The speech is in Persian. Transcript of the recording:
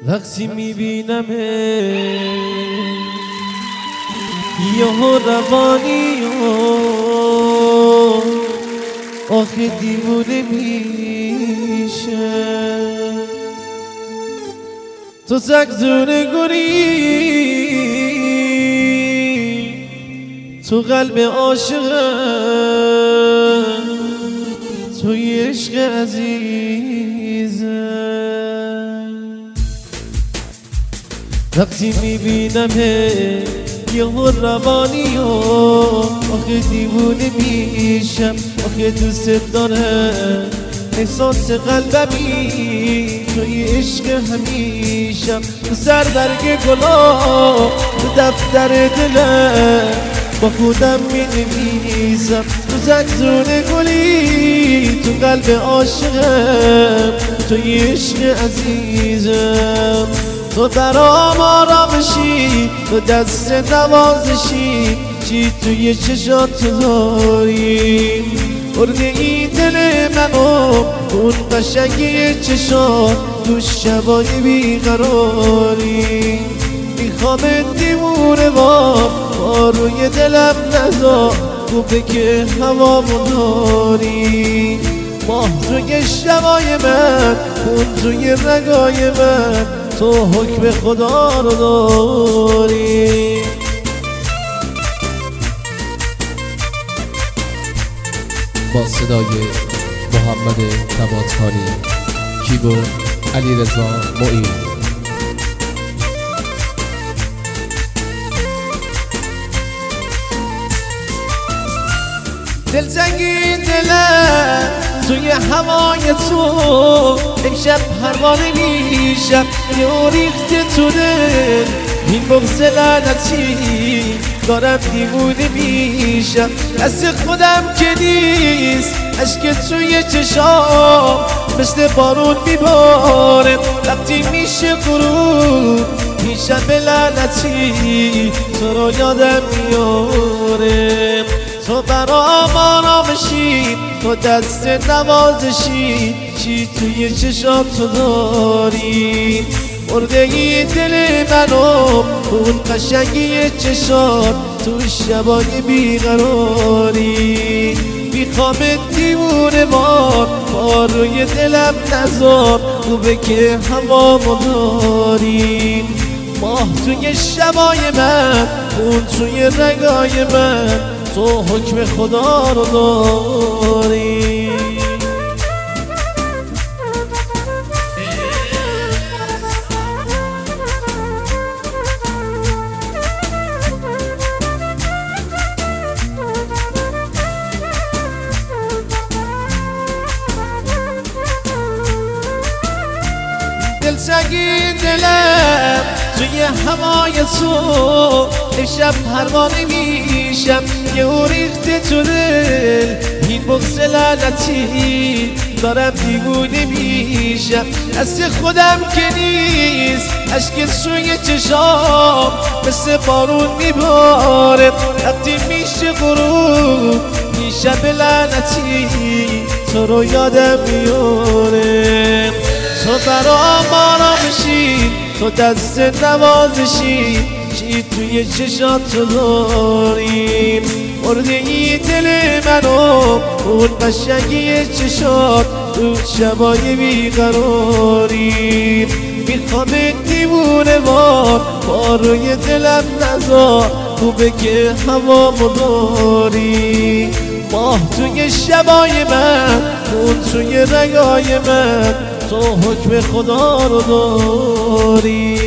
وقتی میبینم یهو روانی آخه دیوونه میشه. تو زگزونه گوری تو قلب عاشقم، توی عشق عزیزم. وقتی میبینم یهو روانی آخه دیوونه میشم، آخه دوست دارم احساس قلبمی توی عشق همیشم. تو سربرگ گلا تو دفتر دلم با خودم مینویسم، تو زگزونه گلی تو قلب عاشقم، توی عشق عزیزم. تو برام آرامشی، تو دست نوازشی، چی توی چشات داری برده این دل منو، اون قشنگی چشات تو شبای بیقراری. میخوام دیوونه با روی دلم نذار، خوبه که هوامو داری. ماه توی شبای من، اون توی رگای من، تو حکم خدا رو داری. با صدای محمد نباتخانی، کیبورد علیرضا معین. دلتنگی دلم توی هوای تو، امشب پروانه میشم یه ریخته تو دل. این بغض لعنتی دارم دیوونه میشم، دست خودم که نیست اشک توی چشام مثل بارون میباره. وقتی میشه غروب میشم به لعنتی تو رو یادم میاره. تو برام آرامشی، تو دست نوازشی، چی توی چشات تو داری برده ای دل منو، اون قشنگی چشات تو شبای بیقراری. میخوام دیوونه با روی دلم نذار، خوبه که هوامو داری. ماه توی شبای من، اون توی رگای من، تو حکم خدا رو داری. دلتنگی دلم توی هوای تو، امشب پروانه میشم یه ریخته تو دل. این بغض لعنتی دارم دیوونه میشم، دست خودم که نیست اشک توی چشام مثل بارون میباره. وقتی میشه غروب میشه به لعنتی تو رو یادم میاره. تو برام آرامشی، تو دست نوازشی، چی توی چشات تو داری برده ای دل منو، اون قشنگی چشات تو شبای بیقراری. میخوام دیوونه با روی دلم نذار، خوبه که هوامو داری. ماه توی شبای من، اون توی رگای من، تو حکم خدا رو داری.